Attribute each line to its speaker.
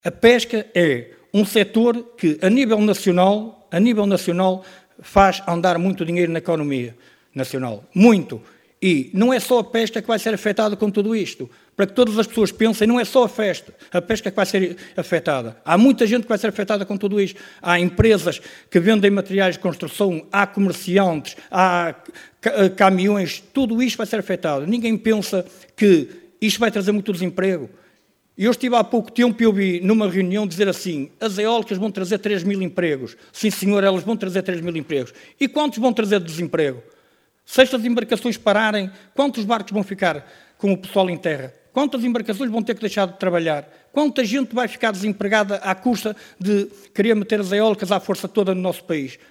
Speaker 1: A pesca é um setor que, a nível nacional, faz andar muito dinheiro na economia nacional. Muito. E não é só a pesca que vai ser afetada com tudo isto. Para que todas as pessoas pensem, não é só a pesca que vai ser afetada. Há muita gente que vai ser afetada com tudo isto. Há empresas que vendem materiais de construção, há comerciantes, há caminhões, tudo isto vai ser afetado. Ninguém pensa que isto vai trazer muito desemprego. Eu estive há pouco tempo e ouvi numa reunião dizer assim, as eólicas vão trazer 3.000 empregos. Sim, senhor, elas vão trazer 3.000 empregos. E quantos vão trazer de desemprego? Se estas embarcações pararem, quantos barcos vão ficar com o pessoal em terra? Quantas embarcações vão ter que deixar de trabalhar? Quanta gente vai ficar desempregada à custa de querer meter as eólicas à força toda no nosso país?